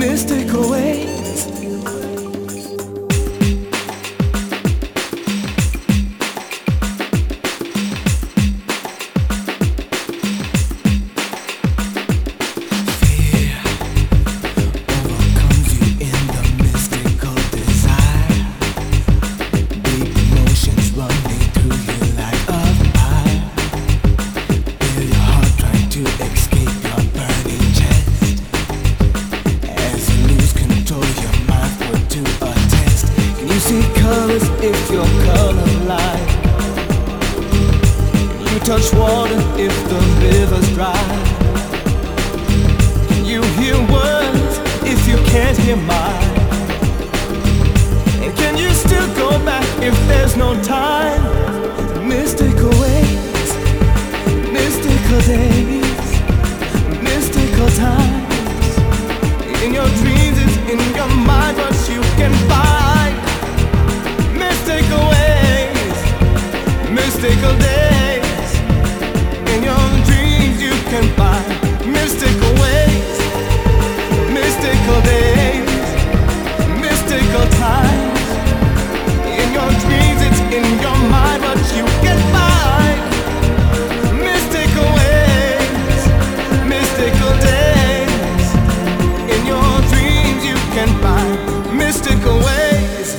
mystical ways. Colors if you're colorblind. You touch water if the river's dry. You hear words if you can't hear mine. And can you still go back if there's no time? Mystical ways, mystical days, mystical times. In your dreams, it's in your mind what you can find. Mystical ways, mystical days. In your dreams you can find mystical ways, mystical days, mystical times. In your dreams it's in your mind what you can find. Mystical ways, mystical days. In your dreams you can find mystical ways.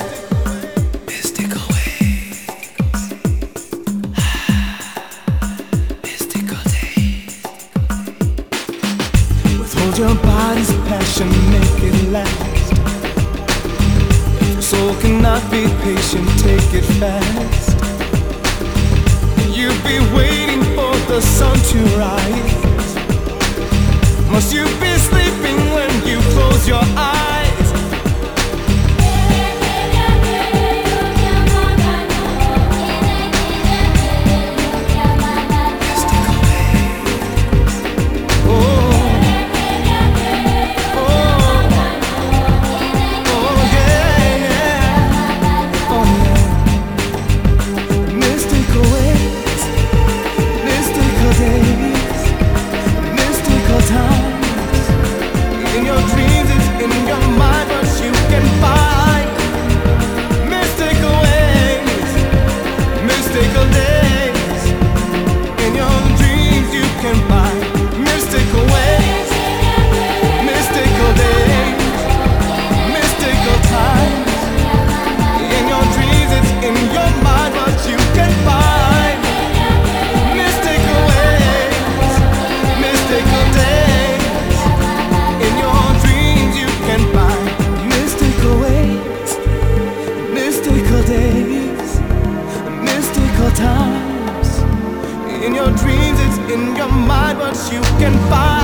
Hold your body's passion, make it last. If your soul cannot be patient, take it fast. You'll be waiting for the sun to rise. Must you be sleeping when you close your eyes? Times. In your dreams, it's in your mind what you can find.